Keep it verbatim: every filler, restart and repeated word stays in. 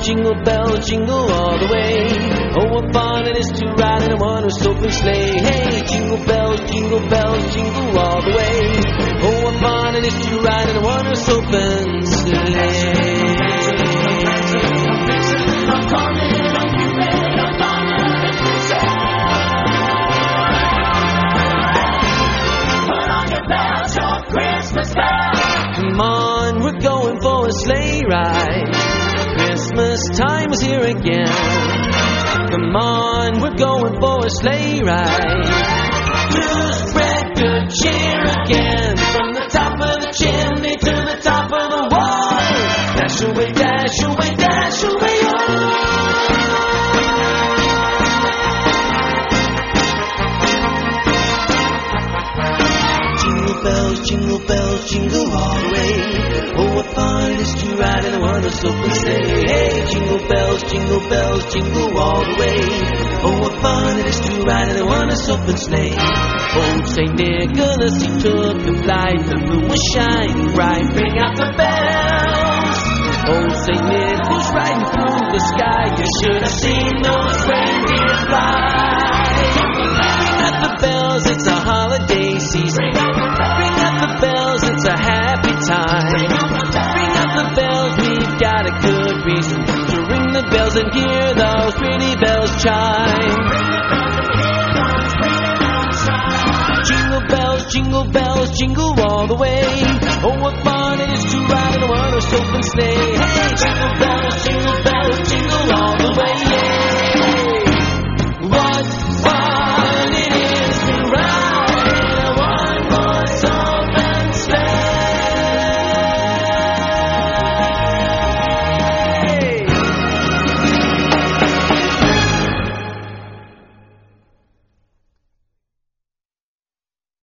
jingle bells, jingle all the way. Oh, what fun it is to ride in a one-horse open sleigh. Hey, jingle bells, jingle bells, jingle all the way. Oh, what fun it is to ride in a one-horse open sleigh. I'm calling on you, babe, I'm calling on you, put on your bells, your Christmas bells. Come on, we're going for a sleigh ride. Christmas time is here again. Come on, we're going for a sleigh ride. To spread good cheer again. From the top of the chimney to the top of the wall. Dash away, dash away, dash away, oh. Jingle bells, jingle bells, jingle all the way. Oh, what fun it is to ride in a one-horse open sleigh. Hey, jingle bells, jingle bells, jingle all the way. Oh, what fun it is to ride in a one-horse open sleigh. Old Saint Nicholas, he took a flight. The moon was shining bright. Ring out the bells. Old Saint Nicholas riding through the sky. You should have seen those reindeer fly. Ring out the bells, it's a holiday season. Ring out the bells, it's a happy time. Ring out the bells, we've got a good reason to ring the bells and hear those pretty bells chime. Jingle bells, jingle bells, jingle all the way. Oh, what fun it is to ride in a one-horse open sleigh. Hey, jingle bells, jingle bells, jingle all the way.